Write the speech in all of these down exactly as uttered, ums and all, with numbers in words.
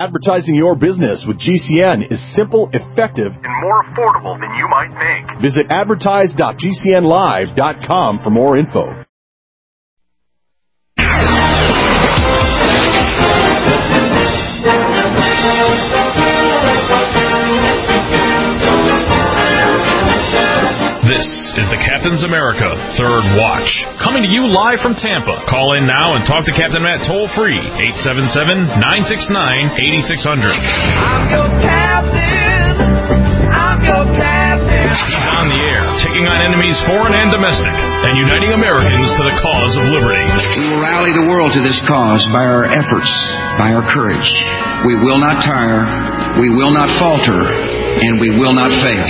Advertising your business with G C N is simple, effective, and more affordable than you might think. Visit advertise dot g c n live dot com for more info. This is the Captain's America Third Watch, coming to you live from Tampa. Call in now and talk to Captain Matt toll-free, eight seven seven, nine six nine, eight six zero zero. I'm your captain. I'm your captain. He's on the air, taking on enemies foreign and domestic, and uniting Americans to the cause of liberty. We will rally the world to this cause by our efforts, by our courage. We will not tire, we will not falter, and we will not fail.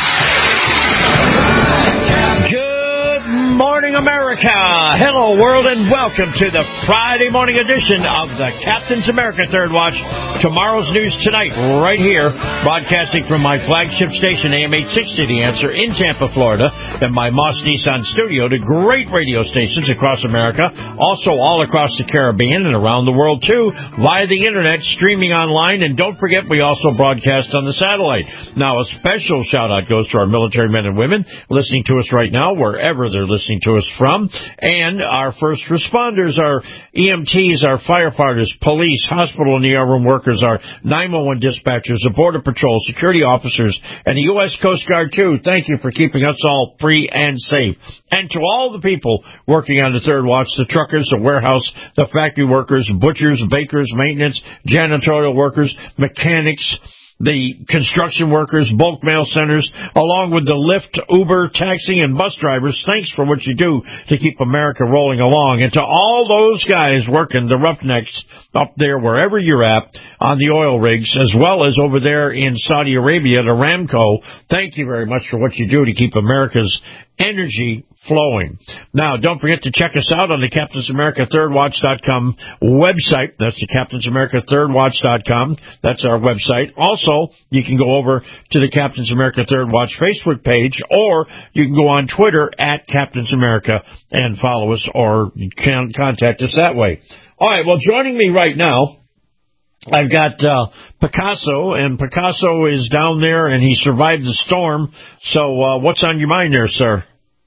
Good morning, America. Hello, world, and welcome to the Friday morning edition of the Captain's America Third Watch. Tomorrow's news tonight, right here, broadcasting from my flagship station, A M eight sixty, The Answer, in Tampa, Florida, and my Moss Nissan studio to great radio stations across America, also all across the Caribbean and around the world, too, via the Internet, streaming online, and don't forget, we also broadcast on the satellite. Now, a special shout-out goes to our military men and women listening to us right now, wherever they're listening to us from, and our first responders, our E M Ts, our firefighters, police, hospital and E R room workers, our nine one one dispatchers, the Border Patrol, security officers, and the U S Coast Guard, too. Thank you for keeping us all free and safe. And to all the people working on the Third Watch, the truckers, the warehouse, the factory workers, butchers, bakers, maintenance, janitorial workers, mechanics, the construction workers, bulk mail centers, along with the Lyft, Uber, taxi, and bus drivers, thanks for what you do to keep America rolling along. And to all those guys working, the roughnecks up there, wherever you're at, on the oil rigs, as well as over there in Saudi Arabia, the Aramco, thank you very much for what you do to keep America's energy flowing. Now, don't forget to check us out on the Captain's America Third Watch dot com website. That's the Captain's America Third Watch dot com. That's our website. Also, you can go over to the Captain's America Third Watch Facebook page, or you can go on Twitter at Captain's America and follow us, or you can contact us that way. All right, well, joining me right now, I've got uh, Picasso, and Picasso is down there, and he survived the storm. So uh, what's on your mind there, sir?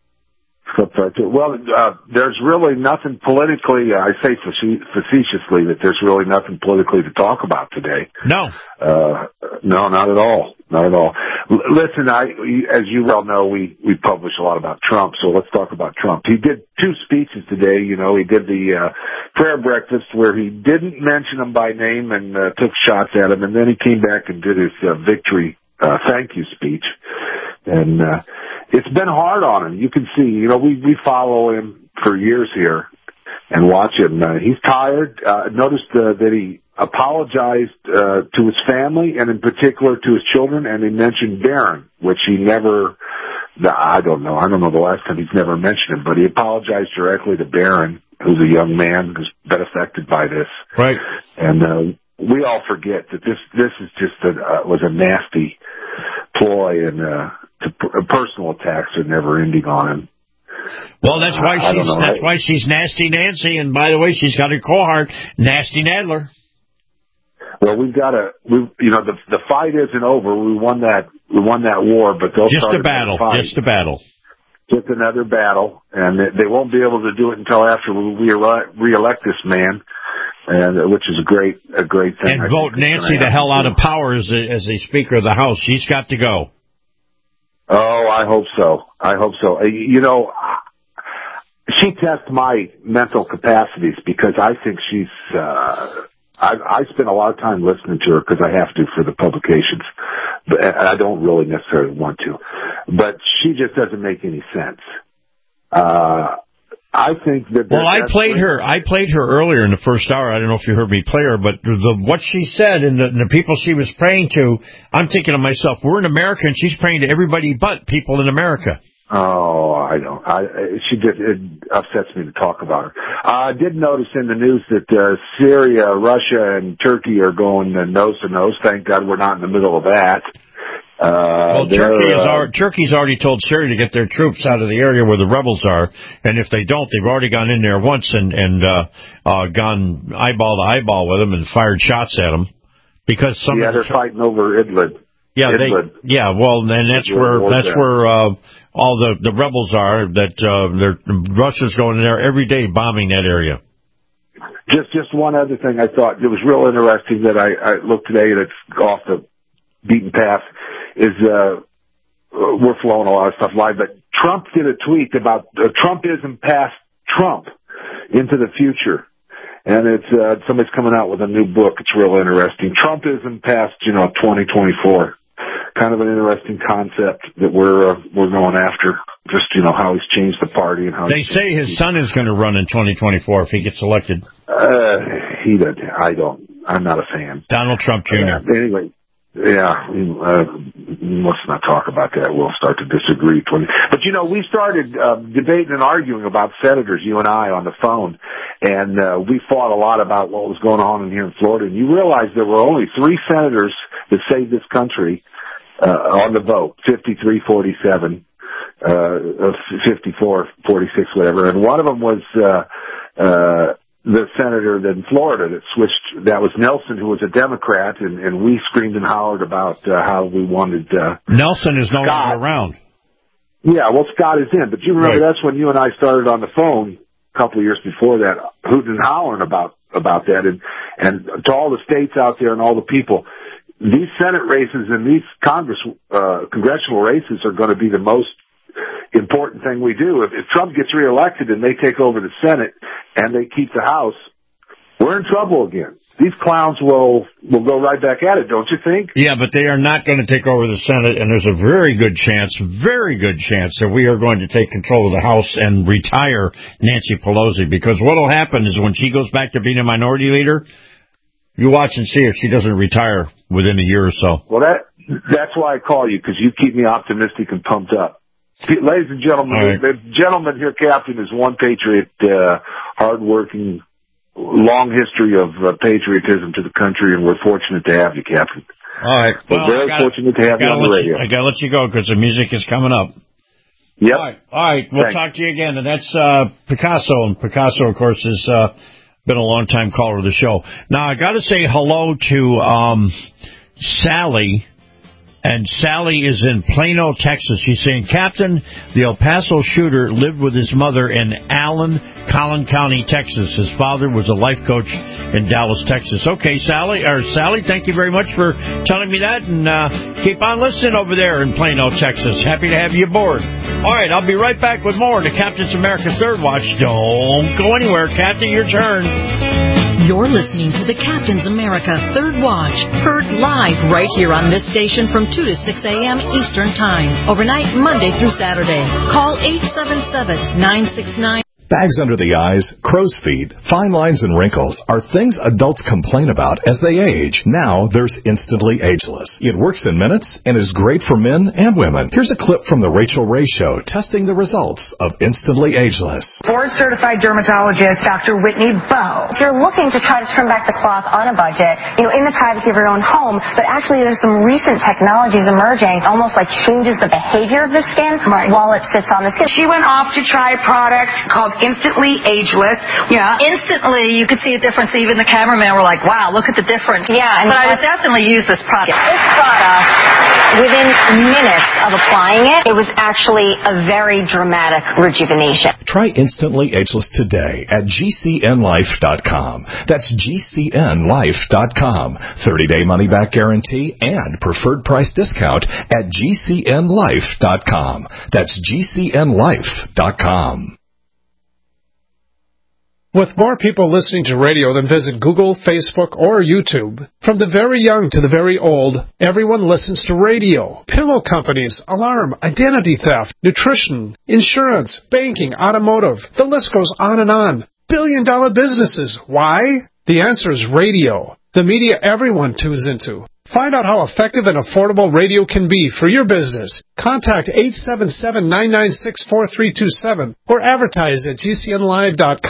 Well, uh, there's really nothing politically, I say facetiously that there's really nothing politically to talk about today. No. Uh, no, not at all. Not at all. L- listen, I, as you well know, we, we publish a lot about Trump, so let's talk about Trump. He did two speeches today. You know, he did the, uh, prayer breakfast where he didn't mention him by name and, uh, took shots at him, and then he came back and did his, uh, victory, uh, thank you speech. And, uh, it's been hard on him. You can see, you know, we, we follow him for years here and watch him. Uh, he's tired. Uh, noticed uh, that he apologized uh, to his family and in particular to his children, and he mentioned Barron, which he never, I don't know, I don't know the last time he's never mentioned him, but he apologized directly to Barron, who's a young man who's been affected by this. Right. And uh, we all forget that this, this is just a, uh, was a nasty ploy, and uh, to, uh, personal attacks are never ending on him. Well, that's why uh, she's that's why she's Nasty Nancy, and by the way, she's got her cohort, Nasty Nadler. Well, we've got to, we, you know, the the fight isn't over. We won that we won that war, but they'll just start a battle, fight. just a battle, just another battle, and they, they won't be able to do it until after we re-elect this man. And which is a great, a great thing. And I vote Nancy the hell out of power as the, as the Speaker of the House. She's got to go. Oh, I hope so. I hope so. You know, she tests my mental capacities because I think she's. Uh, I, I spend a lot of time listening to her because I have to for the publications, but and I don't really necessarily want to. But she just doesn't make any sense. Uh, I think that. Well, I played her. I played her earlier in the first hour. I don't know if you heard me play her, but the, what she said and the, and the people she was praying to, I'm thinking to myself, we're in America, and she's praying to everybody but people in America. Oh, I don't. I, she just it upsets me to talk about her. I did notice in the news that uh, Syria, Russia, and Turkey are going nose to nose. Thank God we're not in the middle of that. Uh, well, Turkey is uh, already, Turkey's already told Syria to get their troops out of the area where the rebels are, and if they don't, they've already gone in there once and and uh, uh, gone eyeball to eyeball with them and fired shots at them. Because some yeah, of the they're fighting over Idlib. Yeah, they, Idlib. yeah. Well, then that's where that's where uh, all the the rebels are. That uh, they're Russia's going in there every day, bombing that area. Just just one other thing I thought it was real interesting that I, I looked today and it's off the beaten path is uh, we're flowing a lot of stuff live, but Trump did a tweet about uh, Trumpism past Trump into the future. And it's uh, somebody's coming out with a new book. It's real interesting. Trumpism past, you know, twenty twenty-four. Kind of an interesting concept that we're uh, we're going after. Just, you know, how he's changed the party and how they say his son is going to run in twenty twenty-four if he gets elected. Uh, he doesn't. I don't. I'm not a fan. Donald Trump Junior Uh, anyway. Yeah, uh, let's not talk about that. We'll start to disagree. But, you know, we started uh, debating and arguing about senators, you and I, on the phone, and uh, we fought a lot about what was going on in here in Florida. And you realize there were only three senators that saved this country uh, on the vote, fifty-three forty-seven, uh, fifty-four forty-six, whatever. And one of them was uh, uh, the senator in Florida that switched. That was Nelson, who was a Democrat, and, and we screamed and hollered about uh, how we wanted uh, Nelson is no Scott. longer around. Yeah, well, Scott is in, but you remember Right. that's when you and I started on the phone a couple of years before that, hooting and hollering about about that, and and to all the states out there and all the people, these Senate races and these Congress uh, congressional races are going to be the most important thing we do. If, if Trump gets reelected and they take over the Senate and they keep the House, we're in trouble again. These clowns will will go right back at it, don't you think? Yeah, but they are not going to take over the Senate, and there's a very good chance, very good chance that we are going to take control of the House and retire Nancy Pelosi, because what will happen is when she goes back to being a minority leader, you watch and see if she doesn't retire within a year or so. Well, that that's why I call you, because you keep me optimistic and pumped up. Ladies and gentlemen, right. the gentleman here, Captain, is one patriot, uh, hard-working, long history of uh, patriotism to the country, and we're fortunate to have you, Captain. All right. We're Well, very I gotta, fortunate to have you on the radio. You, I got to let you go because the music is coming up. Yep. All right. All right. We'll Thanks. talk to you again. And that's uh, Picasso. And Picasso, of course, has uh, been a long-time caller of the show. Now, I got to say hello to um, Sally. And Sally is in Plano, Texas. She's saying, Captain, the El Paso shooter lived with his mother in Allen, Collin County, Texas. His father was a life coach in Dallas, Texas. Okay, Sally, or Sally, thank you very much for telling me that. And uh, keep on listening over there in Plano, Texas. Happy to have you aboard. All right, I'll be right back with more to Captain's America Third Watch. Don't go anywhere. Captain, your turn. You're listening to the Captain's America Third Watch, heard live right here on this station from two to six a.m. Eastern Time, overnight Monday through Saturday. Call eight seven seven, nine six nine. Bags under the eyes, crow's feet, fine lines, and wrinkles are things adults complain about as they age. Now there's Instantly Ageless. It works in minutes and is great for men and women. Here's a clip from the Rachel Ray Show testing the results of Instantly Ageless. Board-certified dermatologist Doctor Whitney Bowe. If you're looking to try to turn back the clock on a budget, you know, in the privacy of your own home, but actually there's some recent technologies emerging, almost like changes the behavior of the skin Right. while it sits on the skin. She went off to try a product called Instantly Ageless. Yeah. Instantly, you could see a difference. Even the cameraman were like, wow, look at the difference. Yeah. And but I would definitely use this product. This product, within minutes of applying it, it was actually a very dramatic rejuvenation. Try Instantly Ageless today at G C N life dot com. That's G C N life dot com. thirty-day money-back guarantee and preferred price discount at G C N life dot com. That's G C N life dot com. With more people listening to radio than visit Google, Facebook, or YouTube, from the very young to the very old, everyone listens to radio. Pillow companies, alarm, identity theft, nutrition, insurance, banking, automotive. The list goes on and on. Billion-dollar businesses. Why? The answer is radio, the media everyone tunes into. Find out how effective and affordable radio can be for your business. Contact eight seven seven, nine nine six, four three two seven or advertise at G C N live dot com.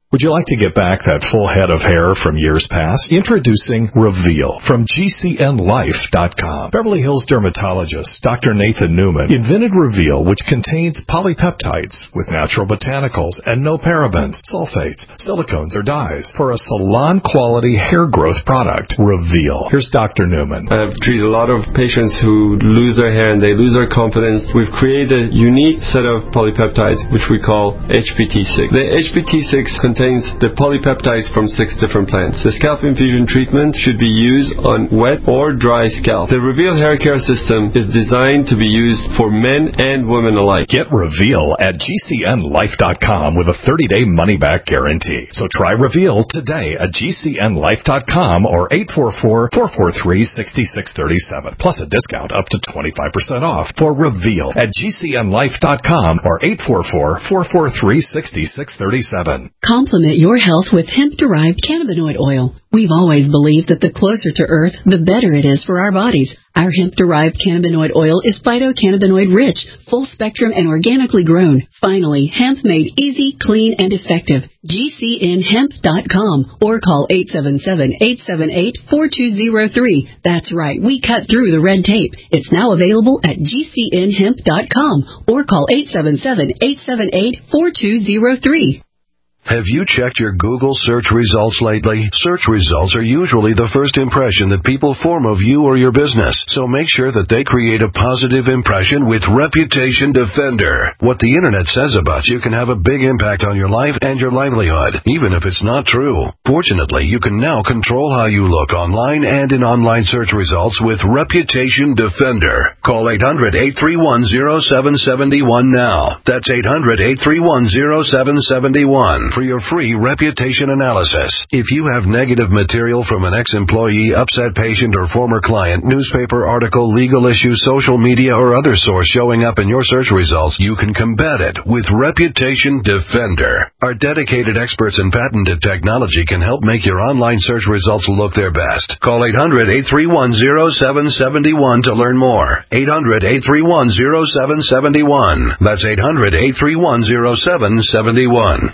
Would you like to get back that full head of hair from years past? Introducing Reveal from G C N life dot com. Beverly Hills dermatologist Doctor Nathan Newman invented Reveal, which contains polypeptides with natural botanicals and no parabens, sulfates, silicones, or dyes for a salon-quality hair growth product. Reveal. Here's Doctor Newman. I've treated a lot of patients who lose their hair and they lose their confidence. We've created a unique set of polypeptides, which we call H P T six. The H P T six contains the polypeptides from six different plants. The scalp infusion treatment should be used on wet or dry scalp. The Reveal hair care system is designed to be used for men and women alike. Get Reveal at G C N life dot com with a thirty-day money-back guarantee. So try Reveal today at G C N life dot com or eight four four, four four three, six six three seven, plus a discount up to twenty-five percent off for Reveal at G C N life dot com or eight four four, four four three, six six three seven. Complement your health with hemp-derived cannabinoid oil. We've always believed that the closer to Earth, the better it is for our bodies. Our hemp-derived cannabinoid oil is phytocannabinoid-rich, full-spectrum, and organically grown. Finally, hemp made easy, clean, and effective. G C N hemp dot com or call eight seven seven, eight seven eight, four two zero three. That's right, we cut through the red tape. It's now available at G C N hemp dot com or call eight seven seven, eight seven eight, four two zero three. Have you checked your Google search results lately? Search results are usually the first impression that people form of you or your business, so make sure that they create a positive impression with Reputation Defender. What the internet says about you can have a big impact on your life and your livelihood, even if it's not true. Fortunately, you can now control how you look online and in online search results with Reputation Defender. Call eight hundred, eight three one, zero seven seven one now. That's eight hundred, eight three one, zero seven seven one. For your free reputation analysis. If you have negative material from an ex-employee, upset patient, or former client, newspaper article, legal issue, social media, or other source showing up in your search results, you can combat it with Reputation Defender. Our dedicated experts in patented technology can help make your online search results look their best. Call eight hundred, eight three one, zero seven seven one to learn more. eight hundred, eight three one, zero seven seven one. That's eight hundred, eight three one, zero seven seven one.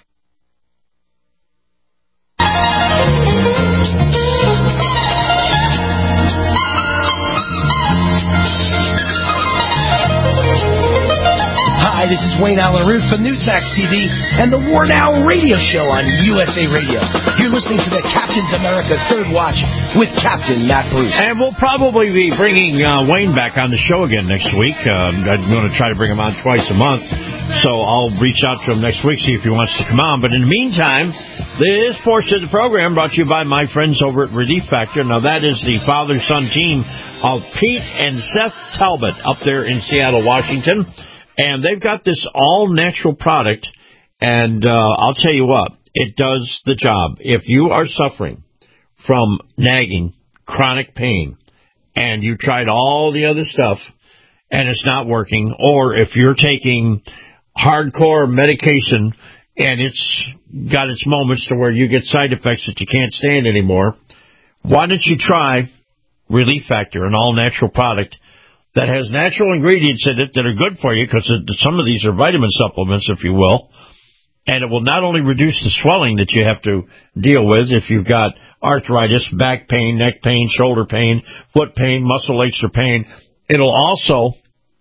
Hi, this is Wayne Allen Root from Newsmax T V and the War Now radio show on U S A Radio. You're listening to the Captain's America Third Watch with Captain Matt Bruce. And we'll probably be bringing uh, Wayne back on the show again next week. Um, I'm going to try to bring him on twice a month, so I'll reach out to him next week, see if he wants to come on. But in the meantime, this portion of the program brought to you by my friends over at Relief Factor. Now, that is the father-son team of Pete and Seth Talbot up there in Seattle, Washington. And they've got this all-natural product, and uh, I'll tell you what, it does the job. If you are suffering from nagging, chronic pain, and you tried all the other stuff, and it's not working, or if you're taking hardcore medication, and it's got its moments to where you get side effects that you can't stand anymore, why don't you try Relief Factor, an all-natural product that has natural ingredients in it that are good for you, because some of these are vitamin supplements, if you will, and it will not only reduce the swelling that you have to deal with if you've got arthritis, back pain, neck pain, shoulder pain, foot pain, muscle aches or pain, it'll also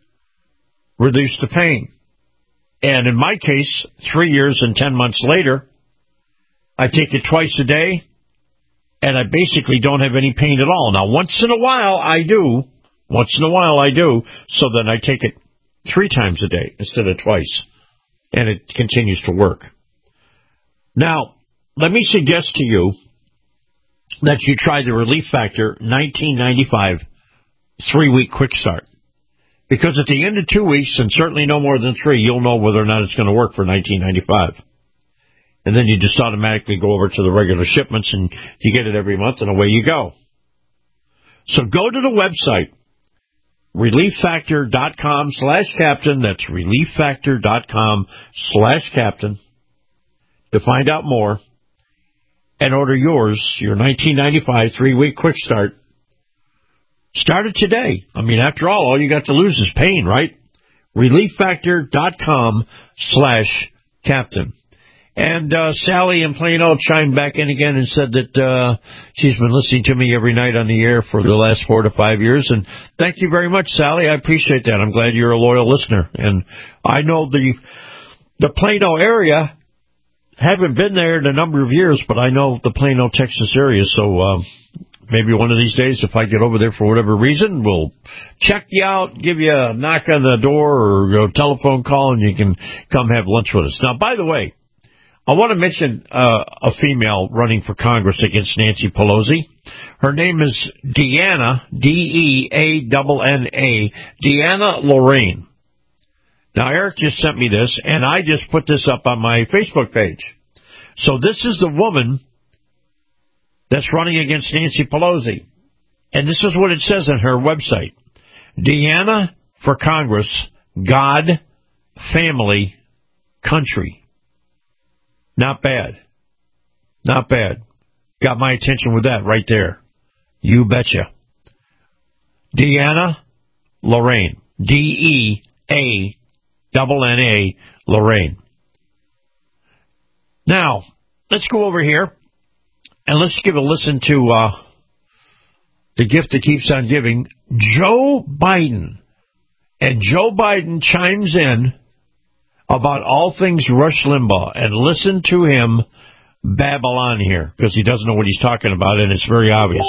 reduce the pain. And in my case, three years and ten months later, I take it twice a day, and I basically don't have any pain at all. Now, once in a while, I do. Once in a while I do, so then I take it three times a day instead of twice, and it continues to work. Now, let me suggest to you that you try the Relief Factor nineteen ninety-five three-week quick start, because at the end of two weeks, and certainly no more than three, you'll know whether or not it's going to work for nineteen ninety-five. And then you just automatically go over to the regular shipments, and you get it every month, and away you go. So go to the website, relieffactor.com slash captain. That's relieffactor.com slash captain to find out more and order yours, your nineteen ninety-five three-week quick start. Start it today. I mean, after all, all you got to lose is pain, right? relieffactor.com slash captain. And uh, Sally in Plano chimed back in again and said that uh, she's been listening to me every night on the air for the last four to five years. And thank you very much, Sally. I appreciate that. I'm glad you're a loyal listener. And I know the the Plano area, haven't been there in a number of years, but I know the Plano, Texas area. So uh, maybe one of these days, if I get over there for whatever reason, we'll check you out, give you a knock on the door or a telephone call, and you can come have lunch with us. Now, by the way, I want to mention uh, a female running for Congress against Nancy Pelosi. Her name is Deanna, D E A N N A, Deanna Lorraine. Now, Eric just sent me this, and I just put this up on my Facebook page. So this is the woman that's running against Nancy Pelosi. And this is what it says on her website. Deanna for Congress, God, family, country. Not bad. Not bad. Got my attention with that right there. You betcha. Deanna Lorraine. D E A N N A, Lorraine. Now, let's go over here and let's give a listen to uh, the gift that keeps on giving, Joe Biden. And Joe Biden chimes in about all things Rush Limbaugh, and listen to him babble on here, because he doesn't know what he's talking about, and it's very obvious.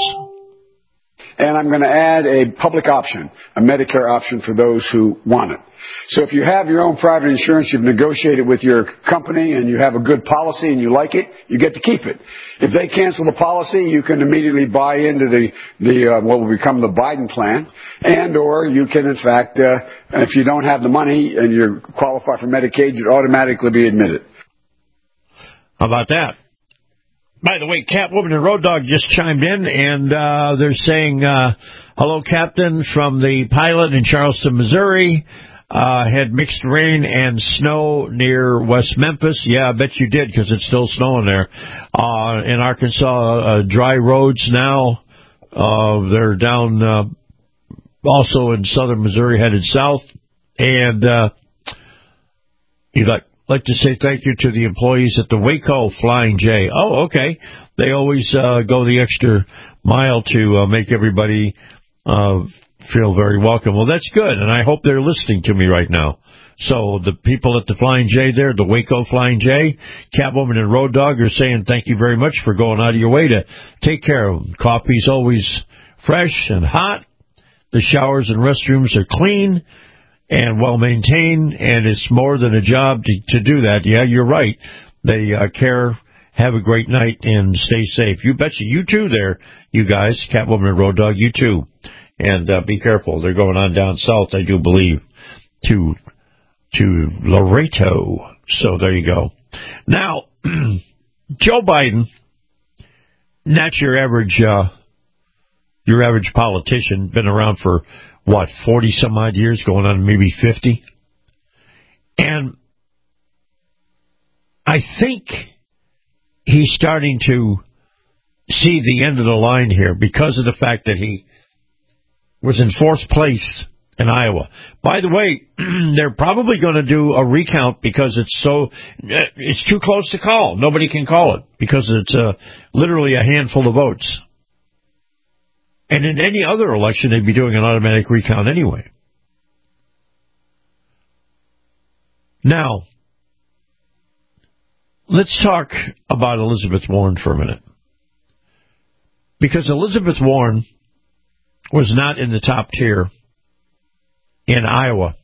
And I'm going to add a public option, a Medicare option for those who want it. So if you have your own private insurance, you've negotiated with your company, and you have a good policy and you like it, you get to keep it. If they cancel the policy, you can immediately buy into the, the uh, what will become the Biden plan, and or you can, in fact, uh, if you don't have the money and you qualify for Medicaid, you'd automatically be admitted. How about that? By the way, Catwoman and Road Dog just chimed in, and uh, they're saying, uh, hello, Captain, from the pilot in Charleston, Missouri. Uh, had mixed rain and snow near West Memphis. Yeah, I bet you did, because it's still snowing there. Uh, in Arkansas, uh, dry roads now. Uh, they're down uh, also in southern Missouri, headed south. And uh, you'd like, like to say thank you to the employees at the Waco Flying J. Oh, okay. They always uh, go the extra mile to uh, make everybody uh feel very welcome. Well, that's good, and I hope they're listening to me right now. So the people at the Flying J there, the Waco Flying J, Catwoman and Road Dog are saying thank you very much for going out of your way to take care of them. Coffee's always fresh and hot. The showers and restrooms are clean and well-maintained, and it's more than a job to, to do that. Yeah, you're right. They uh, care. Have a great night and stay safe. You betcha. You too there, you guys, Catwoman and Road Dog, you too. And uh, be careful. They're going on down south, I do believe, to to Laredo. So there you go. Now, Joe Biden, not your average uh, your average politician, been around for, what, forty some odd years, going on maybe fifty. And I think he's starting to see the end of the line here because of the fact that he was in fourth place in Iowa. By the way, they're probably going to do a recount because it's so, it's too close to call. Nobody can call it because it's uh, literally a handful of votes. And in any other election, they'd be doing an automatic recount anyway. Now, let's talk about Elizabeth Warren for a minute. Because Elizabeth Warren was not in the top tier in Iowa.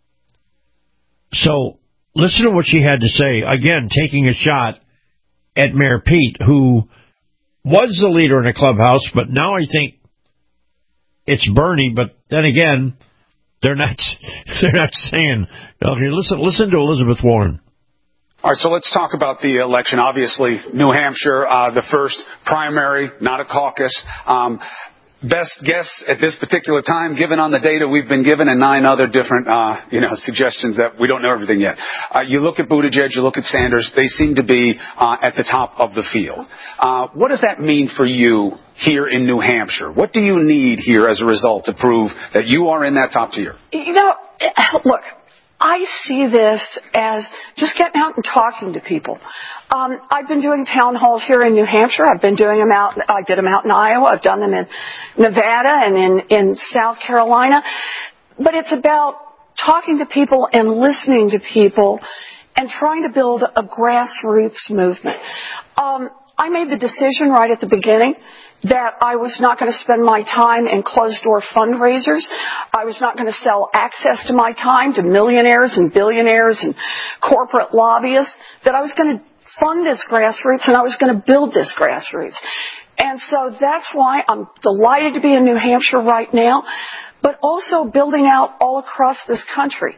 So listen to what she had to say. Again, taking a shot at Mayor Pete, who was the leader in the clubhouse, but now I think it's Bernie. But then again, they're not they're not saying. Okay, listen listen to Elizabeth Warren. All right, so let's talk about the election. Obviously, New Hampshire, uh, the first primary, not a caucus. Um, Best guess at this particular time, given on the data we've been given, and nine other different, uh, you know, suggestions that we don't know everything yet. Uh, you look at Buttigieg, you look at Sanders, they seem to be uh, at the top of the field. Uh, what does that mean for you here in New Hampshire? What do you need here as a result to prove that you are in that top tier? You know, look, I see this as just getting out and talking to people. Um, I've been doing town halls here in New Hampshire. I've been doing them out, I did them out in Iowa. I've done them in Nevada and in, in South Carolina. But it's about talking to people and listening to people and trying to build a grassroots movement. Um, I made the decision right at the beginning that I was not going to spend my time in closed-door fundraisers. I was not going to sell access to my time to millionaires and billionaires and corporate lobbyists, that I was going to fund this grassroots and I was going to build this grassroots. And so that's why I'm delighted to be in New Hampshire right now, but also building out all across this country.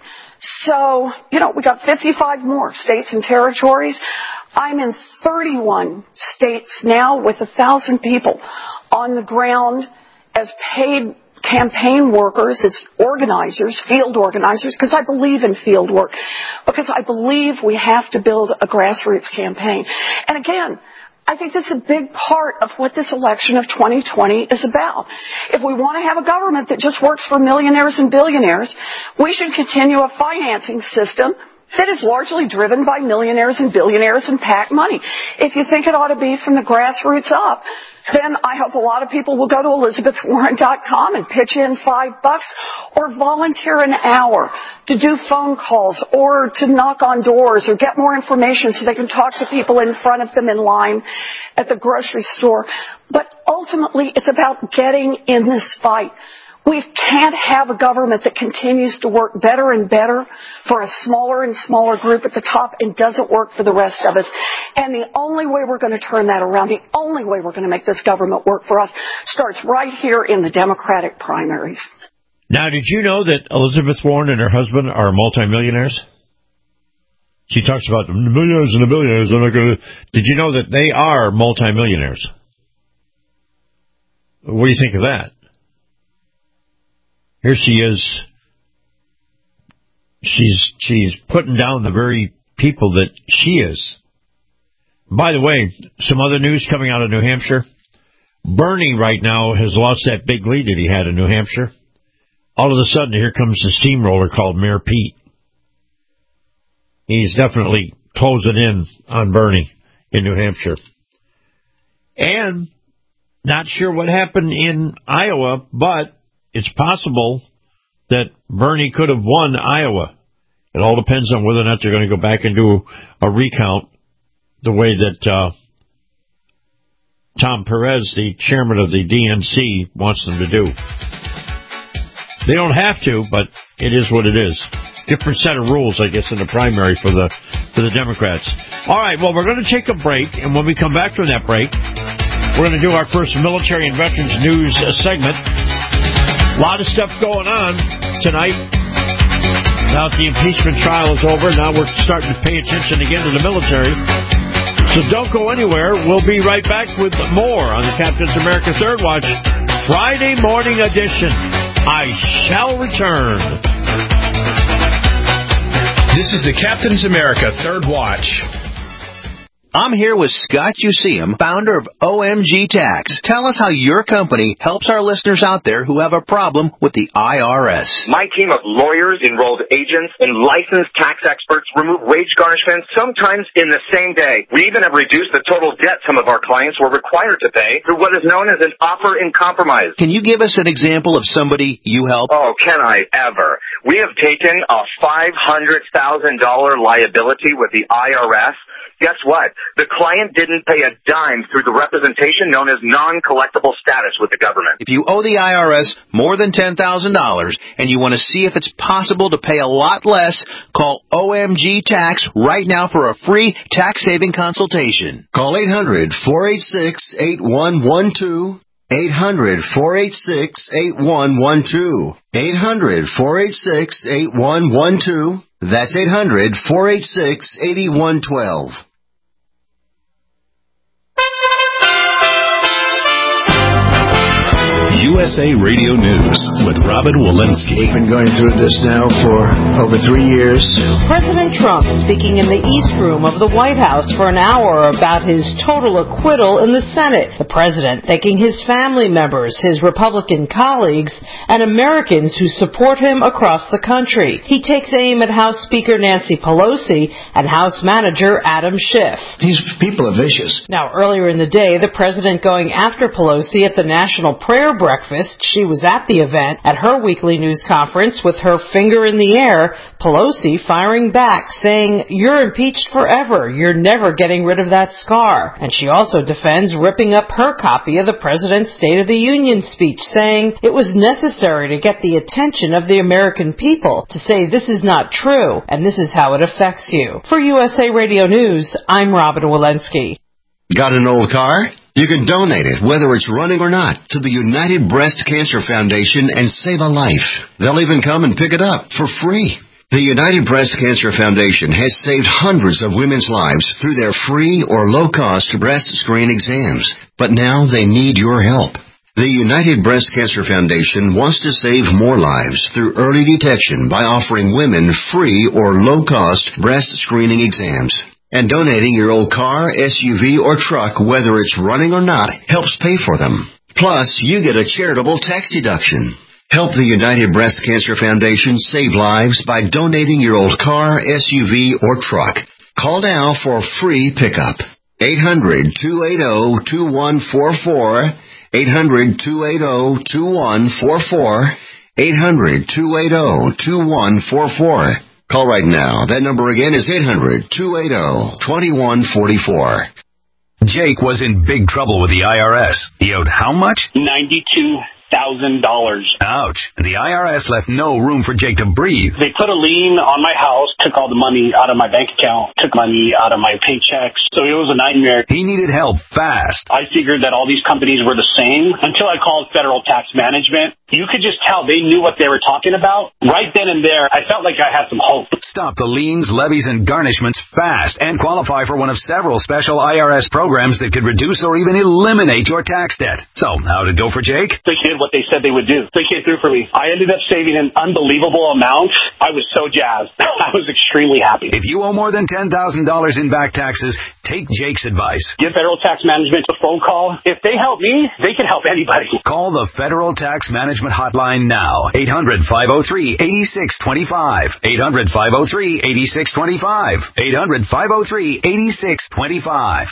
So, you know, we got fifty-five more states and territories. I'm in thirty-one states now with a thousand people on the ground as paid campaign workers, as organizers, field organizers, because I believe in field work, because I believe we have to build a grassroots campaign. And again, I think that's a big part of what this election of twenty twenty is about. If we want to have a government that just works for millionaires and billionaires, we should continue a financing system that is largely driven by millionaires and billionaires and PAC money. If you think it ought to be from the grassroots up, then I hope a lot of people will go to Elizabeth Warren dot com and pitch in five bucks or volunteer an hour to do phone calls or to knock on doors or get more information so they can talk to people in front of them in line at the grocery store. But ultimately, it's about getting in this fight. We can't have a government that continues to work better and better for a smaller and smaller group at the top and doesn't work for the rest of us. And the only way we're going to turn that around, the only way we're going to make this government work for us, starts right here in the Democratic primaries. Now, did you know that Elizabeth Warren and her husband are multimillionaires? She talks about the millionaires and the billionaires. They're not going to. Did you know that they are multimillionaires? What do you think of that? Here she is. She's she's putting down the very people that she is. By the way, some other news coming out of New Hampshire. Bernie right now has lost that big lead that he had in New Hampshire. All of a sudden, here comes the steamroller called Mayor Pete. He's definitely closing in on Bernie in New Hampshire. And not sure what happened in Iowa, but it's possible that Bernie could have won Iowa. It all depends on whether or not they're going to go back and do a recount the way that uh, Tom Perez, the chairman of the D N C, wants them to do. They don't have to, but it is what it is. Different set of rules, I guess, in the primary for the for the Democrats. All right, well, we're going to take a break, and when we come back from that break, we're going to do our first military and veterans news segment. A lot of stuff going on tonight. Now that the impeachment trial is over, now we're starting to pay attention again to the military. So don't go anywhere. We'll be right back with more on the Captain's America Third Watch Friday morning edition. I shall return. This is the Captain's America Third Watch. I'm here with Scott Useum, founder of O M G Tax. Tell us how your company helps our listeners out there who have a problem with the I R S. My team of lawyers, enrolled agents, and licensed tax experts remove wage garnishments sometimes in the same day. We even have reduced the total debt some of our clients were required to pay through what is known as an offer in compromise. Can you give us an example of somebody you help? Oh, can I ever? We have taken a five hundred thousand dollars liability with the I R S. Guess what? The client didn't pay a dime through the representation known as non-collectible status with the government. If you owe the I R S more than ten thousand dollars and you want to see if it's possible to pay a lot less, call O M G Tax right now for a free tax-saving consultation. Call eight hundred, four eight six, eight one one two. eight hundred, four eight six, eight one one two. eight hundred, four eight six, eight one one two. That's eight hundred, four eight six, eight one one two. You U S A Radio News with Robin Walensky. We've been going through this now for over three years. President Trump speaking in the East Room of the White House for an hour about his total acquittal in the Senate. The president thanking his family members, his Republican colleagues, and Americans who support him across the country. He takes aim at House Speaker Nancy Pelosi and House Manager Adam Schiff. These people are vicious. Now, earlier in the day, the president going after Pelosi at the National Prayer Breakfast. She was at the event at her weekly news conference with her finger in the air. Pelosi firing back, saying, "You're impeached forever. You're never getting rid of that scar." And she also defends ripping up her copy of the president's State of the Union speech, saying it was necessary to get the attention of the American people to say this is not true and this is how it affects you. For U S A Radio News, I'm Robin Walensky. Got an old car? You can donate it, whether it's running or not, to the United Breast Cancer Foundation and save a life. They'll even come and pick it up for free. The United Breast Cancer Foundation has saved hundreds of women's lives through their free or low-cost breast screen exams. But now they need your help. The United Breast Cancer Foundation wants to save more lives through early detection by offering women free or low-cost breast screening exams. And donating your old car, S U V, or truck, whether it's running or not, helps pay for them. Plus, you get a charitable tax deduction. Help the United Breast Cancer Foundation save lives by donating your old car, S U V, or truck. Call now for a free pickup. eight hundred, two eighty, two one four four. eight hundred, two eighty, two one four four. eight hundred, two eighty, two one four four. Call right now. That number again is eight hundred, two eighty, two one four four. Jake was in big trouble with the I R S. He owed how much? ninety-two thousand dollars. Ouch. And the I R S left no room for Jake to breathe. They put a lien on my house, took all the money out of my bank account, took money out of my paychecks. So it was a nightmare. He needed help fast. I figured that all these companies were the same until I called Federal Tax Management. You could just tell they knew what they were talking about. Right then and there, I felt like I had some hope. Stop the liens, levies, and garnishments fast and qualify for one of several special I R S programs that could reduce or even eliminate your tax debt. So, how did it go for Jake? They did what they said they would do. They came through for me. I ended up saving an unbelievable amount. I was so jazzed. I was extremely happy. If you owe more than ten thousand dollars in back taxes, take Jake's advice. Give Federal Tax Management a phone call. If they help me, they can help anybody. Call the Federal Tax Management Hotline now. eight hundred, five oh three, eight six two five. eight hundred, five oh three, eight six two five. eight hundred, five oh three, eight six two five.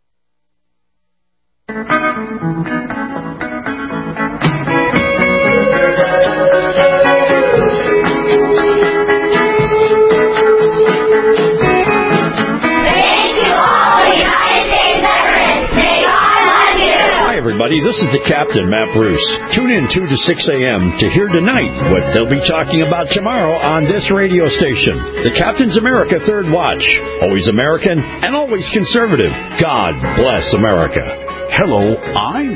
Everybody, this is the Captain, Matt Bruce. Tune in two to six a.m. to hear tonight what they'll be talking about tomorrow on this radio station. The Captain's America Third Watch. Always American and always conservative. God bless America. Hello, I'm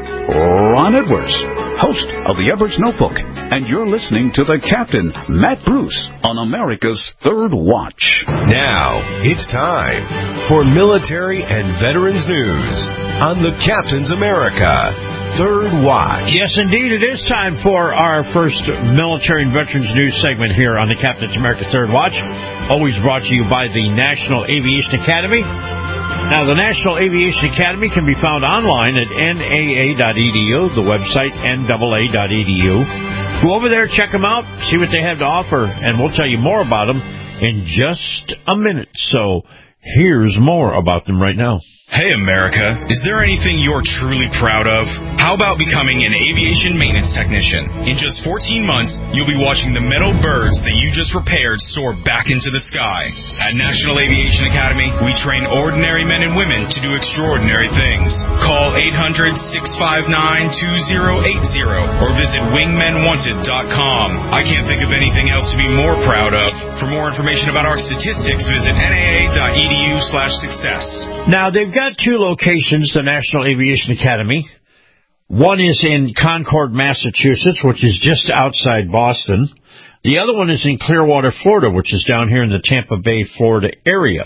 Ron Edwards, host of the Edwards Notebook, and you're listening to the Captain, Matt Bruce, on America's Third Watch. Now, it's time for military and veterans news on the Captain's America Third Watch. Yes, indeed, it is time for our first military and veterans news segment here on the Captain's America Third Watch, always brought to you by the National Aviation Academy. Now, the National Aviation Academy can be found online at N A A dot E D U, the website N A A dot E D U. Go over there, check them out, see what they have to offer, and we'll tell you more about them in just a minute. So here's more about them right now. Hey, America, is there anything you're truly proud of? How about becoming an aviation maintenance technician? In just fourteen months, you'll be watching the metal birds that you just repaired soar back into the sky. At National Aviation Academy, we train ordinary men and women to do extraordinary things. Call eight hundred, six five nine, two oh eight oh or visit wingmen wanted dot com. I can't think of anything else to be more proud of. For more information about our statistics, visit N A A dot E D U slash success. Now, they've got got two locations, the National Aviation Academy. One is in Concord, Massachusetts, which is just outside Boston. The other one is in Clearwater, Florida, which is down here in the Tampa Bay, Florida area.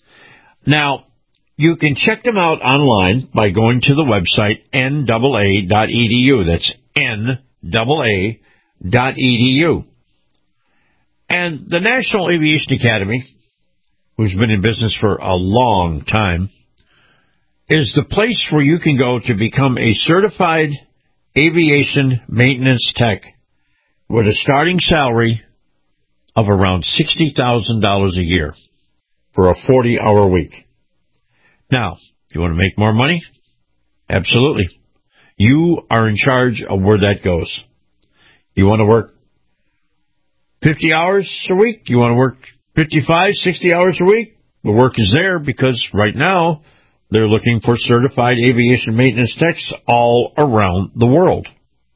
Now, you can check them out online by going to the website N A A dot E D U. That's N A A dot E D U. And the National Aviation Academy, who's been in business for a long time, is the place where you can go to become a certified aviation maintenance tech with a starting salary of around sixty thousand dollars a year for a forty-hour week. Now, you want to make more money? Absolutely. You are in charge of where that goes. You want to work fifty hours a week? You want to work fifty-five, sixty hours a week? The work is there because right now they're looking for certified aviation maintenance techs all around the world.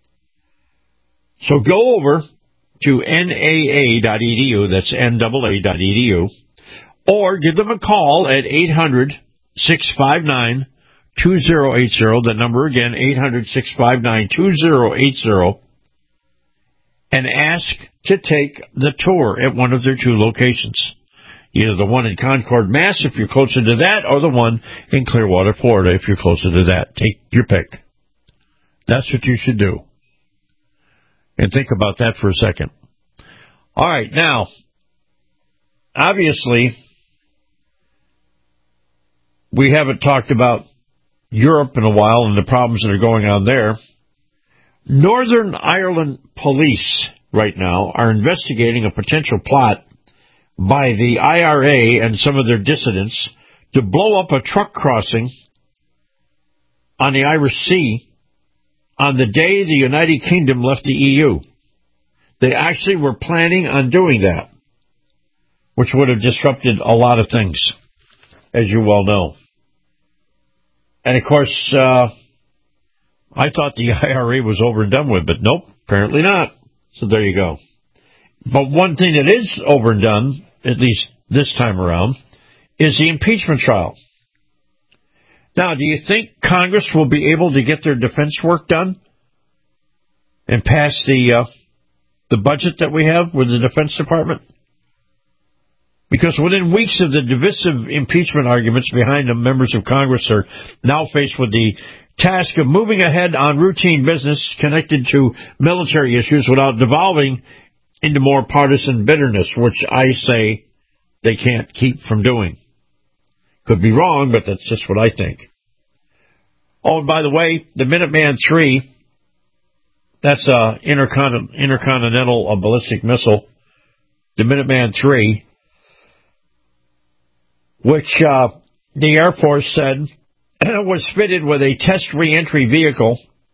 So go over to N A A dot E D U, that's N A A dot E D U, or give them a call at eight hundred, six five nine, two zero eight zero, the number again, eight hundred, six five nine, two zero eight zero, and ask to take the tour at one of their two locations. Either the one in Concord, Mass, if you're closer to that, or the one in Clearwater, Florida, if you're closer to that. Take your pick. That's what you should do. And think about that for a second. All right, now, obviously, we haven't talked about Europe in a while and the problems that are going on there. Northern Ireland police right now are investigating a potential plot by the I R A and some of their dissidents to blow up a truck crossing on the Irish Sea on the day the United Kingdom left the E U. They actually were planning on doing that, which would have disrupted a lot of things, as you well know. And, of course, uh, I thought the I R A was over and done with, but nope, apparently not. So there you go. But one thing that is over and done, at least this time around, is the impeachment trial. Now, do you think Congress will be able to get their defense work done and pass the uh, the budget that we have with the Defense Department? Because within weeks of the divisive impeachment arguments behind them, members of Congress are now faced with the task of moving ahead on routine business connected to military issues without devolving into more partisan bitterness, which I say they can't keep from doing. Could be wrong, but that's just what I think. Oh, and by the way, the Minuteman three, that's a intercon- intercontinental a ballistic missile, the Minuteman three, which uh, the Air Force said was fitted with a test reentry vehicle,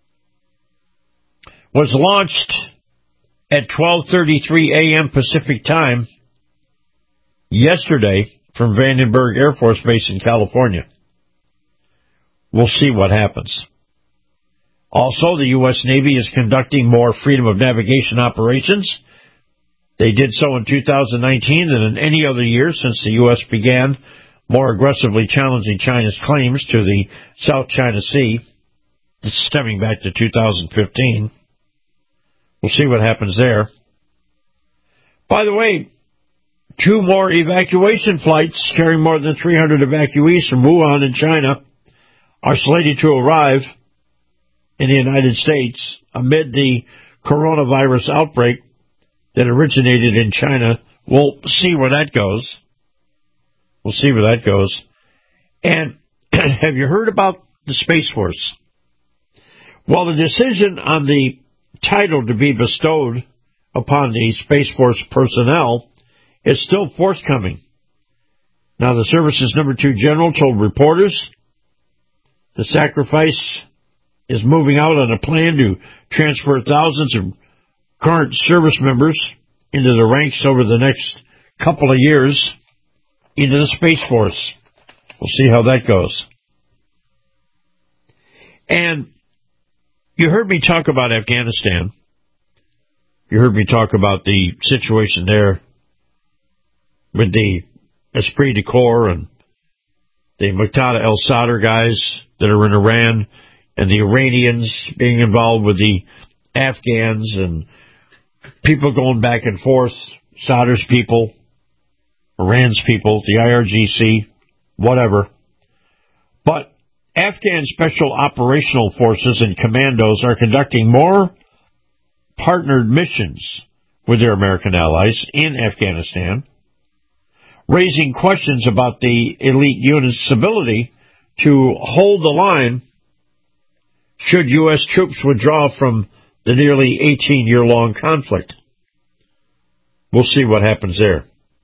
was launched at twelve thirty-three a.m. Pacific time yesterday from Vandenberg Air Force Base in California. We'll see what happens. Also, the U S. Navy is conducting more freedom of navigation operations. They did so in two thousand nineteen than in any other year since the U S began more aggressively challenging China's claims to the South China Sea, stemming back to two thousand fifteen. We'll see what happens there. By the way, two more evacuation flights carrying more than three hundred evacuees from Wuhan in China are slated to arrive in the United States amid the coronavirus outbreak that originated in China. We'll see where that goes. We'll see where that goes. And have you heard about the Space Force? Well, the decision on the title to be bestowed upon the Space Force personnel is still forthcoming. Now, the service's number two general told reporters the sacrifice is moving out on a plan to transfer thousands of current service members into the ranks over the next couple of years into the Space Force. We'll see how that goes. And you heard me talk about Afghanistan. You heard me talk about the situation there with the Esprit de Corps and the Muqtada al-Sadr guys that are in Iran, and the Iranians being involved with the Afghans, and people going back and forth, Sadr's people, Iran's people, the I R G C, whatever. But Afghan Special Operational Forces and commandos are conducting more partnered missions with their American allies in Afghanistan, raising questions about the elite unit's ability to hold the line should U S troops withdraw from the nearly eighteen-year-long conflict. We'll see what happens there.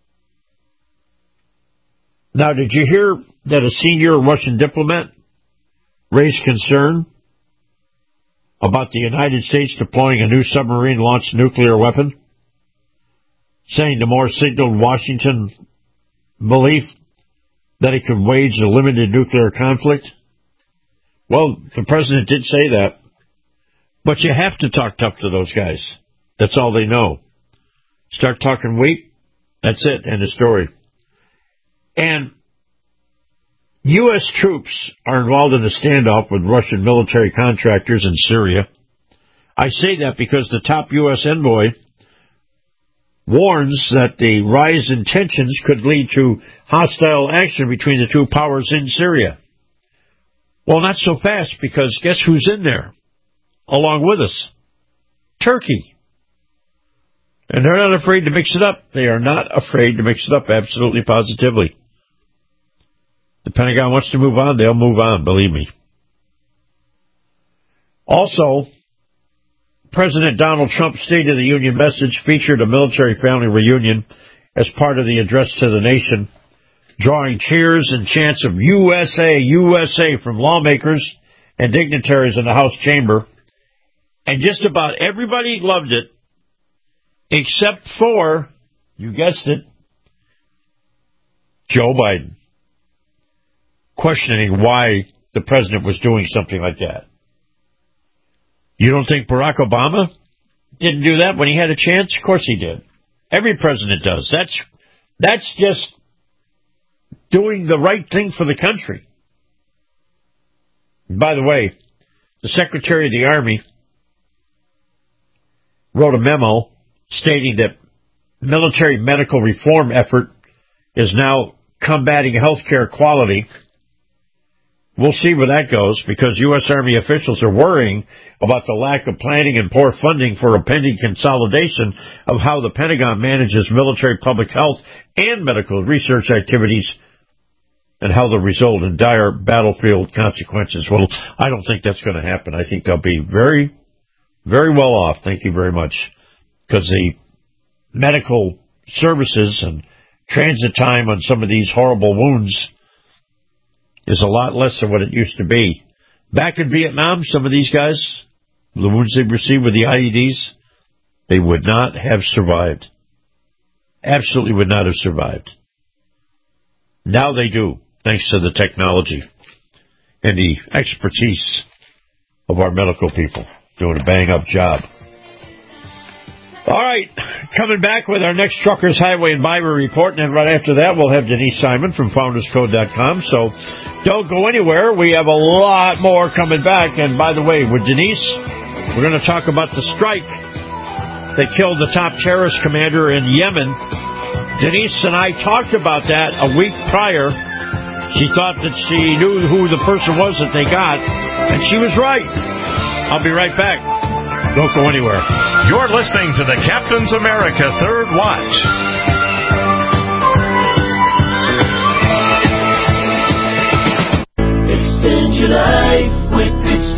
Now, did you hear that a senior Russian diplomat raised concern about the United States deploying a new submarine-launched nuclear weapon, saying the more signaled Washington belief that it could wage a limited nuclear conflict? Well, the president did say that, but you have to talk tough to those guys. That's all they know. Start talking weak, that's it, end of story. And U S troops are involved in a standoff with Russian military contractors in Syria. I say that because the top U S envoy warns that the rise in tensions could lead to hostile action between the two powers in Syria. Well, not so fast, because guess who's in there along with us? Turkey. And they're not afraid to mix it up. They are not afraid to mix it up, absolutely positively. The Pentagon wants to move on, they'll move on, believe me. Also, President Donald Trump's State of the Union message featured a military family reunion as part of the address to the nation, drawing cheers and chants of U S A, U S A from lawmakers and dignitaries in the House chamber. And just about everybody loved it, except for, you guessed it, Joe Biden, questioning why the president was doing something like that. You don't think Barack Obama didn't do that when he had a chance? Of course he did. Every president does. That's that's just doing the right thing for the country. And by the way, the Secretary of the Army wrote a memo stating that military medical reform effort is now combating healthcare quality. We'll see where that goes, because U S Army officials are worrying about the lack of planning and poor funding for a pending consolidation of how the Pentagon manages military public health and medical research activities, and how they'll result in dire battlefield consequences. Well, I don't think that's going to happen. I think they'll be very, very well off, thank you very much, because the medical services and transit time on some of these horrible wounds is a lot less than what it used to be. Back in Vietnam, some of these guys, the wounds they received with the I E Ds, they would not have survived. Absolutely would not have survived. Now they do, thanks to the technology and the expertise of our medical people doing a bang-up job. All right, coming back with our next Truckers, Highway, and Byway report, and then right after that we'll have Denise Simon from Founders Code dot com, so don't go anywhere. We have a lot more coming back, and by the way, with Denise, we're going to talk about the strike that killed the top terrorist commander in Yemen. Denise and I talked about that a week prior. She thought that she knew who the person was that they got, and she was right. I'll be right back. Don't go anywhere. You're listening to the Captain's America Third Watch. Extend your life with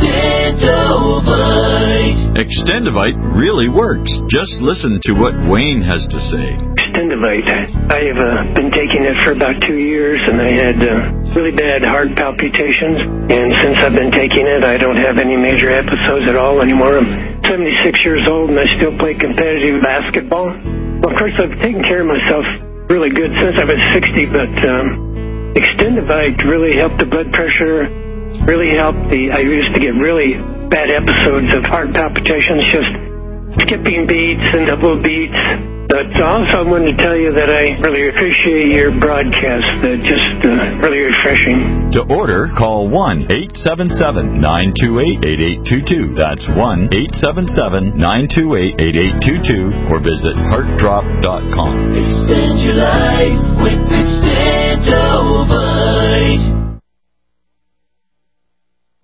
Extendovite. Extendovite really works. Just listen to what Wayne has to say. Extendovite. I have uh, been taking it for about two years, and I had uh, really bad heart palpitations. And since I've been taking it, I don't have any major episodes at all anymore. I'm seventy-six years old, and I still play competitive basketball. Well, of course, I've taken care of myself really good since I was sixty, but um, Extendovite really helped the blood pressure, really helped the, I used to get really bad episodes of heart palpitations, just skipping beats and double beats. But also I wanted to tell you that I really appreciate your broadcast. Uh, just uh, really refreshing. To order, call one eight seven seven, nine two eight, eight eight two two. That's one eight seven seven, nine two eight, eight eight two two, or visit heart drop dot com. Extend your life with Extendovite.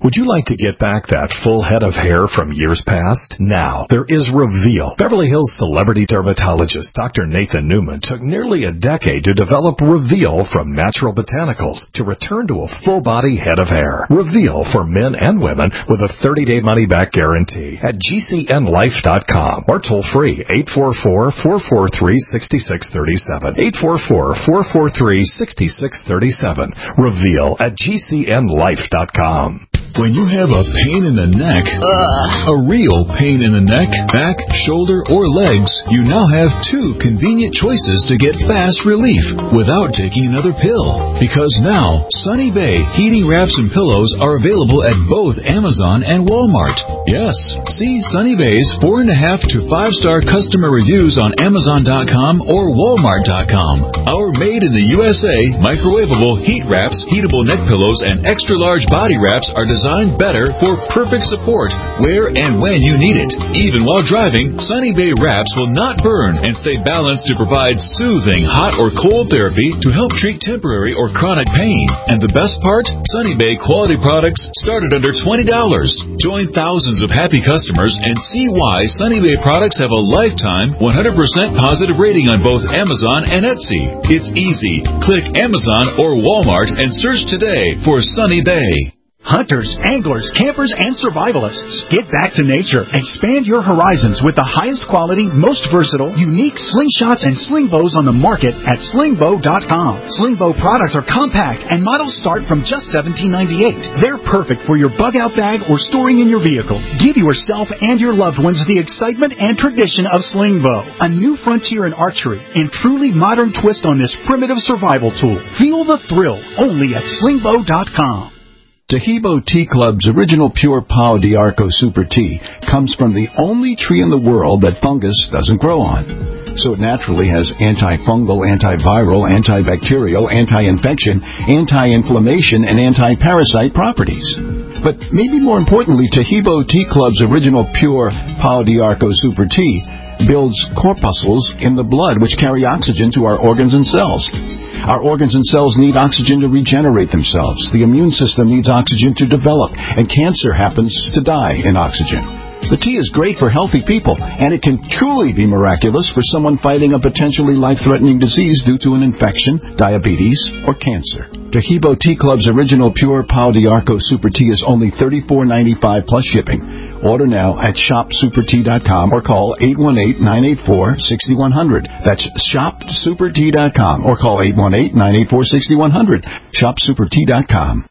Would you like to get back that full head of hair from years past? Now, there is Reveal. Beverly Hills celebrity dermatologist Doctor Nathan Newman took nearly a decade to develop Reveal from natural botanicals to return to a full-body head of hair. Reveal for men and women with a thirty-day money-back guarantee at G C N life dot com or toll-free eight four four, four four three, six six three seven. eight four four, four four three, six six three seven. Reveal at G C N life dot com. When you have a pain in the neck, Ugh. a real pain in the neck, back, shoulder, or legs, you now have two convenient choices to get fast relief without taking another pill. Because now, Sunny Bay heating wraps and pillows are available at both Amazon and Walmart. Yes, see Sunny Bay's four and a half to five star customer reviews on Amazon dot com or Walmart dot com. Our made in the U S A microwavable heat wraps, heatable neck pillows, and extra large body wraps are designed Designed better for perfect support where and when you need it. Even while driving, Sunny Bay wraps will not burn and stay balanced to provide soothing hot or cold therapy to help treat temporary or chronic pain. And the best part? Sunny Bay quality products start at under twenty dollars. Join thousands of happy customers and see why Sunny Bay products have a lifetime one hundred percent positive rating on both Amazon and Etsy. It's easy. Click Amazon or Walmart and search today for Sunny Bay. Hunters, anglers, campers, and survivalists. Get back to nature. Expand your horizons with the highest quality, most versatile, unique slingshots and sling bows on the market at sling bow dot com. Sling bow products are compact and models start from just seventeen ninety-eight. They're perfect for your bug out bag or storing in your vehicle. Give yourself and your loved ones the excitement and tradition of sling bow, a new frontier in archery and truly modern twist on this primitive survival tool. Feel the thrill only at sling bow dot com. Tahibo Tea Club's original pure Pau d'Arco Super Tea comes from the only tree in the world that fungus doesn't grow on. So it naturally has antifungal, antiviral, antibacterial, anti-infection, anti-inflammation, and anti-parasite properties. But maybe more importantly, Tahibo Tea Club's original pure Pau d'Arco Super Tea builds corpuscles in the blood which carry oxygen to our organs and cells. Our organs and cells need oxygen to regenerate themselves. The immune system needs oxygen to develop, and cancer happens to die in oxygen. The tea is great for healthy people, and it can truly be miraculous for someone fighting a potentially life-threatening disease due to an infection, diabetes, or cancer. Tahibo Tea Club's original pure Pau d'Arco Super Tea is only thirty-four ninety-five plus shipping. Order now at shop super tea dot com or call eight one eight, nine eight four, six one zero zero. That's shop super tea dot com or call eight one eight, nine eight four, six one zero zero. shop super tea dot com.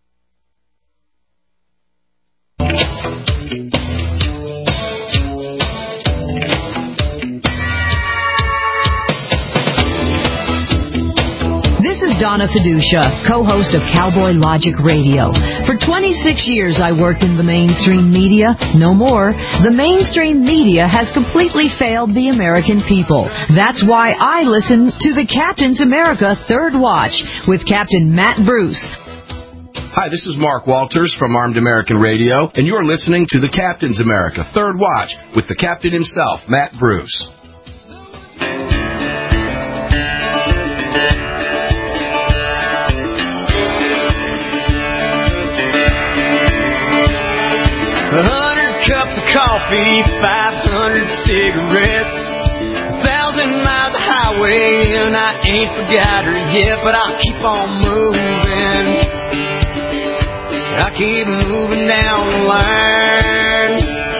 Donna Fiducia, co-host of Cowboy Logic Radio. For twenty-six years, I worked in the mainstream media. No more. The mainstream media has completely failed the American people. That's why I listen to the Captain's America Third Watch with Captain Matt Bruce. Hi, this is Mark Walters from Armed American Radio, and you're listening to the Captain's America Third Watch with the Captain himself, Matt Bruce. A hundred cups of coffee, five hundred cigarettes, a thousand miles of highway, and I ain't forgot her yet, but I'll keep on moving. I keep moving down the line.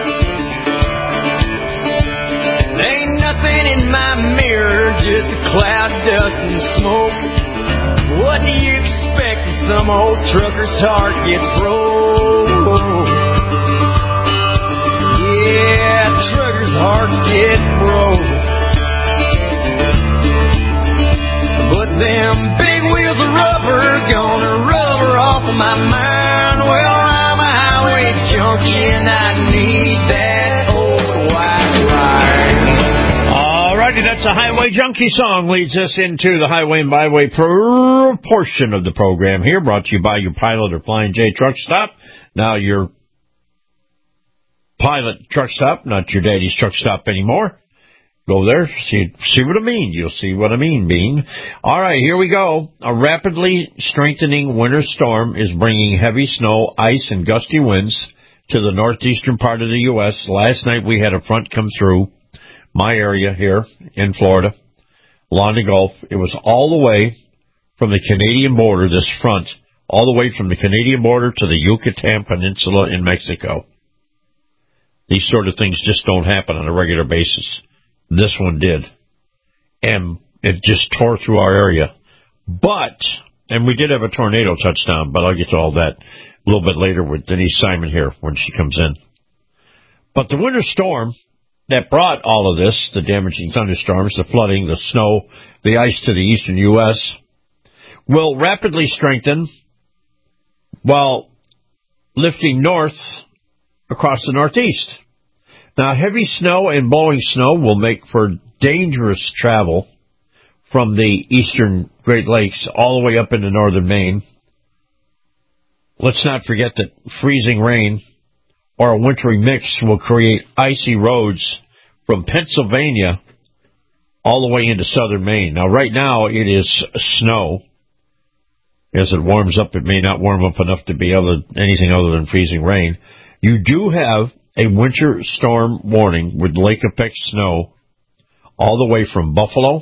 There ain't nothing in my mirror, just a cloud of dust and smoke. What do you expect when some old trucker's heart gets broke? Yeah, truckers' hearts get broke. But them big wheels of rubber gonna rubber off of my mind. Well, I'm a highway junkie and I need that old white ride. All righty, that's a Highway Junkie song. Leads us into the Highway and Byway per portion of the program here, brought to you by your Pilot or Flying J Truck Stop. Now your Pilot Truck Stop, not your daddy's truck stop anymore. Go there, see see what I mean. You'll see what I mean, Bean. All right, here we go. A rapidly strengthening winter storm is bringing heavy snow, ice, and gusty winds to the northeastern part of the U S Last night we had a front come through my area here in Florida, along the Gulf. It was all the way from the Canadian border, this front, all the way from the Canadian border to the Yucatan Peninsula in Mexico. These sort of things just don't happen on a regular basis. This one did. And it just tore through our area. But, and we did have a tornado touchdown, but I'll get to all that a little bit later with Denise Simon here when she comes in. But the winter storm that brought all of this, the damaging thunderstorms, the flooding, the snow, the ice to the eastern U S, will rapidly strengthen while lifting north across the northeast. Now, heavy snow and blowing snow will make for dangerous travel from the eastern Great Lakes all the way up into northern Maine. Let's not forget that freezing rain or a wintry mix will create icy roads from Pennsylvania all the way into southern Maine. Now, right now, it is snow. As it warms up, it may not warm up enough to be other, anything other than freezing rain. You do have a winter storm warning with lake-effect snow all the way from Buffalo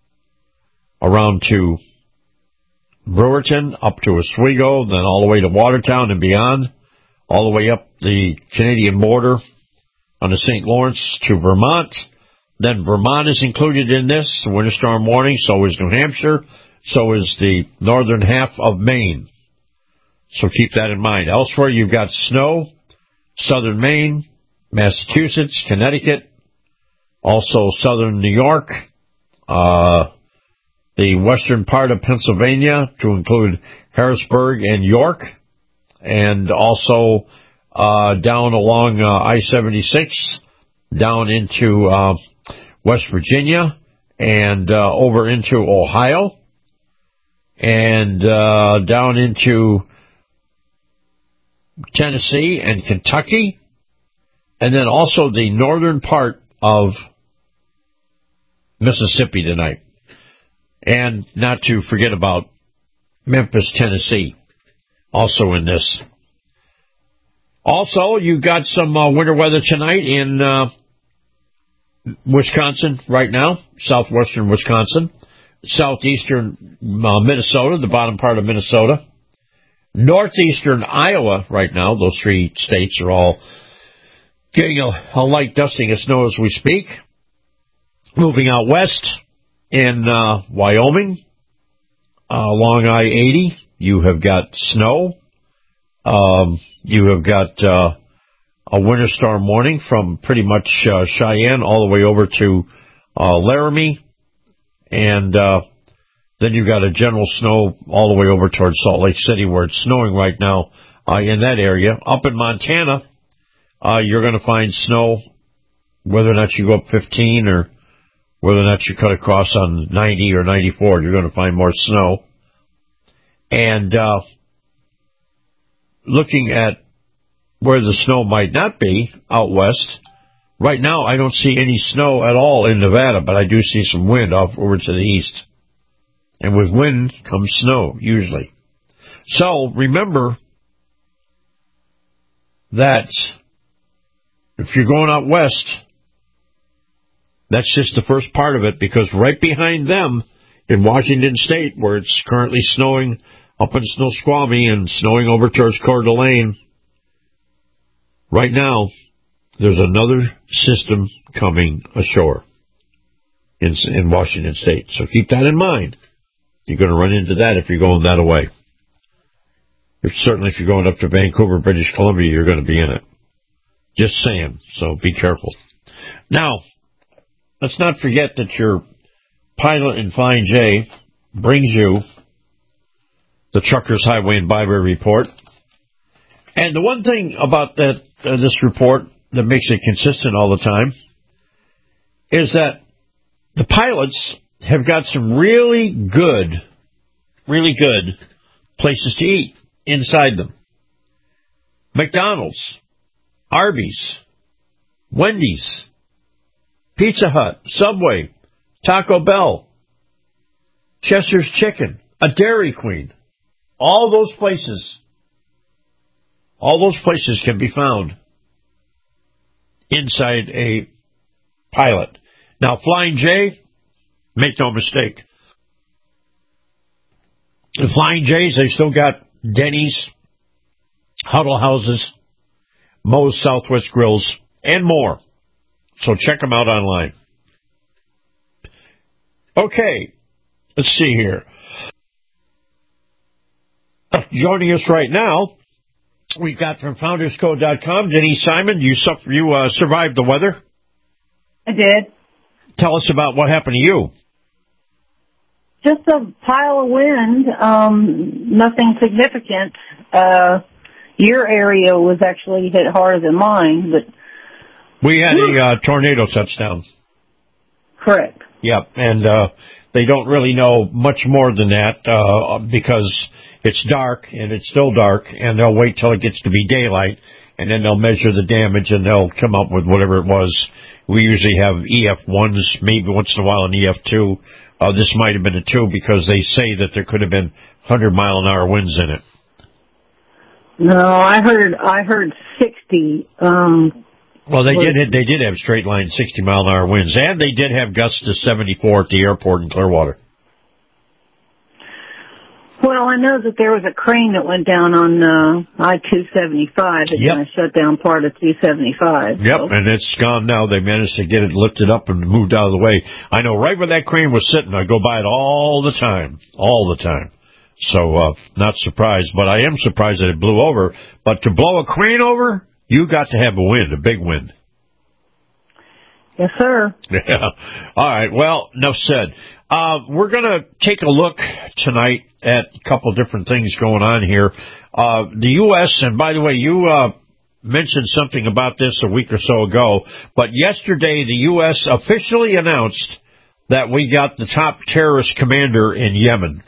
around to Brewerton, up to Oswego, then all the way to Watertown and beyond, all the way up the Canadian border on the Saint Lawrence to Vermont. Then Vermont is included in this, the winter storm warning. So is New Hampshire. So is the northern half of Maine. So keep that in mind. Elsewhere, you've got snow, southern Maine, Massachusetts, Connecticut, also southern New York, uh, the western part of Pennsylvania to include Harrisburg and York, and also uh, down along uh, I seventy-six, down into uh, West Virginia, and uh, over into Ohio, and uh, down into Tennessee and Kentucky, and then also the northern part of Mississippi tonight. And not to forget about Memphis, Tennessee, also in this. Also, you got some uh, winter weather tonight in uh, Wisconsin right now, southwestern Wisconsin, southeastern uh, Minnesota, the bottom part of Minnesota, northeastern Iowa right now. Those three states are all getting a, a light dusting of snow as we speak. Moving out west in uh, Wyoming, uh, along I eighty, you have got snow. Um, you have got uh, a winter storm warning from pretty much uh, Cheyenne all the way over to uh, Laramie. And uh, then you've got a general snow all the way over towards Salt Lake City, where it's snowing right now uh, in that area. Up in Montana, uh, you're going to find snow, whether or not you go up fifteen or whether or not you cut across on ninety or ninety-four, you're going to find more snow. And uh, looking at where the snow might not be out west, right now I don't see any snow at all in Nevada, but I do see some wind off over to the east. And with wind comes snow, usually. So remember that if you're going out west, that's just the first part of it, because right behind them in Washington State, where it's currently snowing up in Snoqualmie and snowing over towards Coeur d'Alene, right now there's another system coming ashore in, in Washington State. So keep that in mind. You're going to run into that if you're going that away. If, certainly if you're going up to Vancouver, British Columbia, you're going to be in it. Just saying, so be careful. Now, let's not forget that your pilot in Flying J brings you the Truckers Highway and Byway Report. And the one thing about that uh, this report that makes it consistent all the time is that the pilots have got some really good, really good places to eat inside them. McDonald's, Arby's, Wendy's, Pizza Hut, Subway, Taco Bell, Chester's Chicken, a Dairy Queen. All those places, all those places can be found inside a pilot. Now, Flying J, make no mistake. The Flying J's, they still got Denny's, Huddle Houses, Moe's Southwest Grills, and more. So check them out online. Okay, let's see here. Joining us right now, we got from founders code dot com, Denise Simon. You suffer, you uh, survived the weather? I did. Tell us about what happened to you. Just a pile of wind, um, nothing significant. Uh, your area was actually hit harder than mine, but we had a uh, tornado touchdown. Correct. Yep, and uh, they don't really know much more than that uh, because it's dark, and it's still dark, and they'll wait till it gets to be daylight, and then they'll measure the damage, and they'll come up with whatever it was. We usually have E F ones, maybe once in a while an E F two. Uh, this might have been a two because they say that there could have been one hundred mile an hour winds in it. No, I heard I heard sixty. Um, well, they did they did have straight line sixty mile an hour winds, and they did have gusts to seventy-four at the airport in Clearwater. Well, I know that there was a crane that went down on uh, I two seventy-five that Yep. kind of shut down part of two seventy-five. Yep, so. and it's gone now. They managed to get it lifted up and moved out of the way. I know right where that crane was sitting. I go by it all the time, all the time. So, uh, not surprised, but I am surprised that it blew over. But to blow a crane over, you got to have a wind, a big wind. Yes, sir. Yeah. All right. Well, enough said. Uh, we're going to take a look tonight at a couple of different things going on here. Uh, the U S, and by the way, you uh, mentioned something about this a week or so ago, but yesterday the U S officially announced that we got the top terrorist commander in Yemen.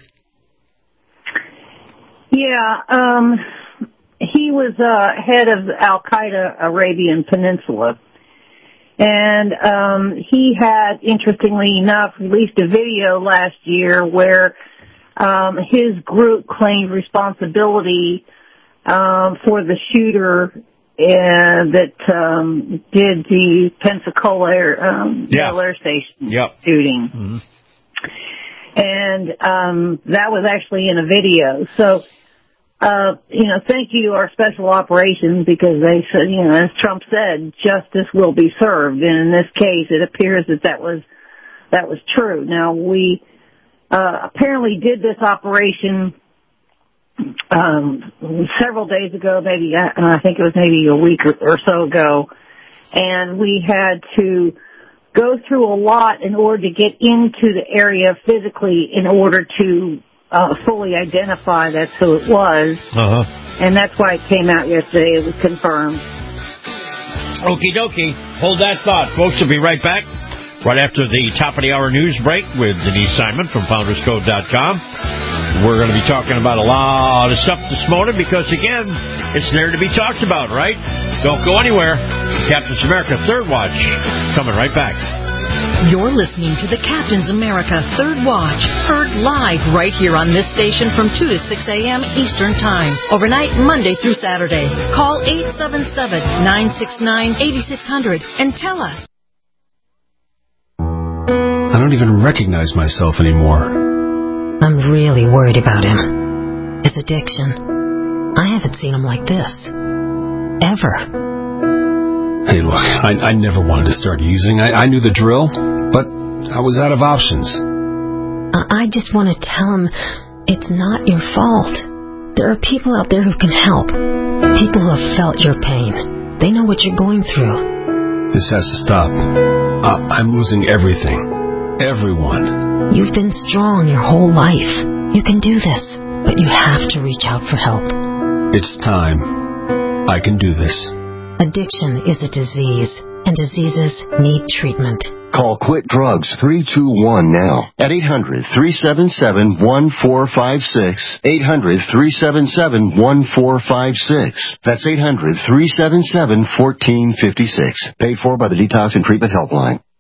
Yeah, um, he was uh, head of the Al-Qaeda Arabian Peninsula. And um, he had, interestingly enough, released a video last year where um, his group claimed responsibility um, for the shooter uh, that um, did the Pensacola Air, um, yeah. Air Station yep. shooting. Mm-hmm. And um, that was actually in a video. So, Uh, you know, thank you, our special operations, because they said, you know, as Trump said, justice will be served. And in this case, it appears that that was, that was true. Now, we, uh, apparently did this operation, um, several days ago, maybe, I think it was maybe a week or, or so ago. And we had to go through a lot in order to get into the area physically in order to Uh, fully identify that's who it was. Uh-huh. And that's why it came out yesterday. It was confirmed. Okie dokie. Hold that thought. Folks, we'll be right back. Right after the top of the hour news break with Denise Simon from founders code dot com. We're going to be talking about a lot of stuff this morning because, again, it's there to be talked about, right? Don't go anywhere. Captain's America Third Watch coming right back. You're listening to the Captain's America Third Watch, heard live right here on this station from two to six a.m. Eastern Time, overnight Monday through Saturday. Call eight seven seven, nine six nine, eight six zero zero and tell us. I don't even recognize myself anymore. I'm really worried about him. His addiction. I haven't seen him like this. Ever. Hey, look, I, I never wanted to start using. I, I knew the drill, but I was out of options. I just want to tell him it's not your fault. There are people out there who can help. People who have felt your pain. They know what you're going through. This has to stop. I, I'm losing everything. Everyone. You've been strong your whole life. You can do this, but you have to reach out for help. It's time. I can do this. Addiction is a disease, and diseases need treatment. Call Quit Drugs three two one now at eight hundred, three seven seven, one four five six, eight hundred, three seven seven, one four five six. That's eight hundred, three seven seven, one four five six. Paid for by the Detox and Treatment Helpline.